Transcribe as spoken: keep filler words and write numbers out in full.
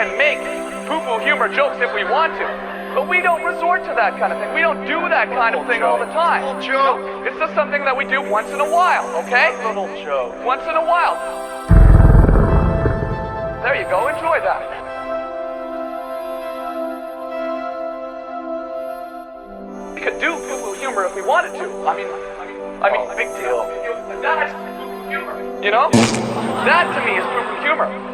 can make poo-poo humor jokes if we want to, but we don't resort to that kind of thing. We don't do that kind of thing all the time. Little joke. No, it's just something that we do once in a while, okay? Little joke. Once in a while. There you go, enjoy that. We could do poo-poo humor if we wanted to. I mean, I mean, Oh, big deal. That's poo-poo humor. You know? That to me is poo-poo humor.